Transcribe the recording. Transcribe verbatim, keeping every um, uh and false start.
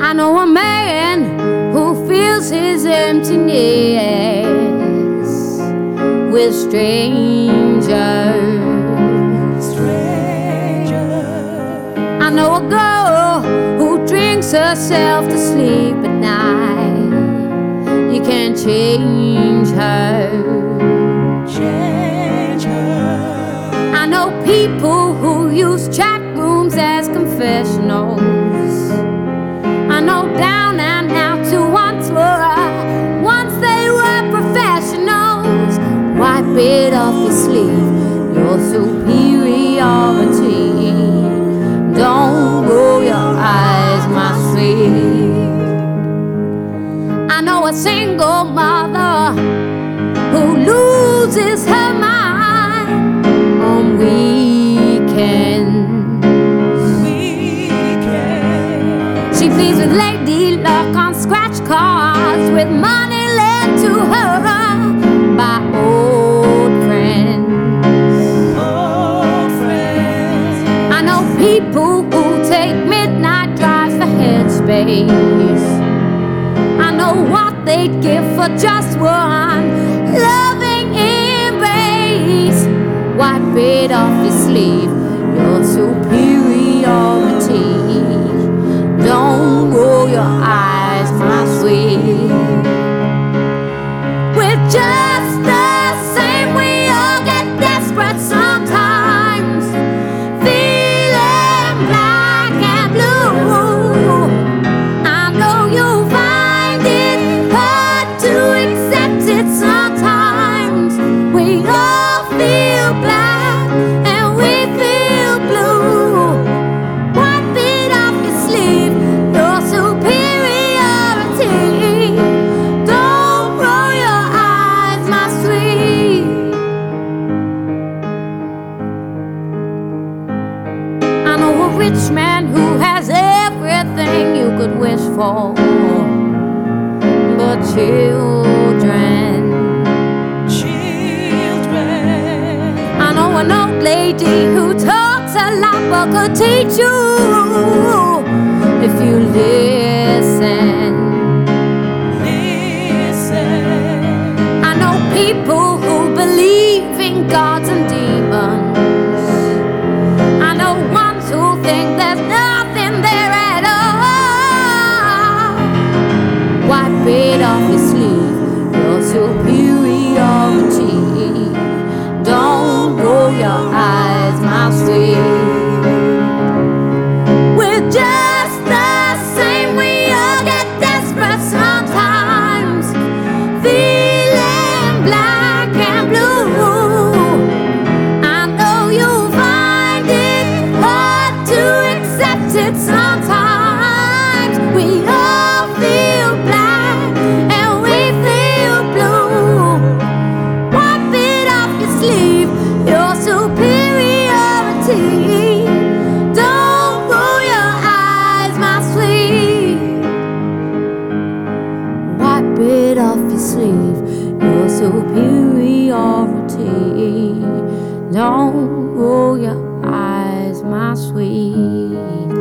I know a man who fills his emptiness with strangers. Strangers. I know a girl who drinks herself to sleep at night. You can't change her. Change her. I know people who use chat rooms as confessionals. I know down and out who once were, once they were professionals. Wipe it off your sleeve, your superiority. Don't roll your eyes, my sweet. I know a single mother who loses her mind on weekends. She plays with Lady Luck on scratch cards with money lent to her by old friends. Old friends. I know people who take midnight drives for headspace. I know what they'd give for just one loving embrace. Wipe it off your sleeve, your superiority. Don't roll your eyes, my sweet. We're just the same, we all get desperate sometimes, feeling black and blue. I know you find it hard to accept it sometimes. We all feel black and we feel blue. Wipe it off your sleeve, your superiority. Don't roll your eyes, my sweet. I know a rich man who has everything you could wish for, but children. Children. I know an old lady who talks a lot but could teach you if you listen. Listen. I know people who believe in gods and demons. I know ones who think there's nothing there at all. Wipe it off your sleeve, your superiority. Don't roll your eyes, my sweet. We're just the same, we all get desperate sometimes, feeling black and blue. I know you find it hard to accept it sometimes. We all feel black and we feel blue. Wipe it off your sleeve, your superiority. Don't roll your eyes, my sweet. Wipe it off your sleeve, your superiority. Don't roll your eyes, my sweet.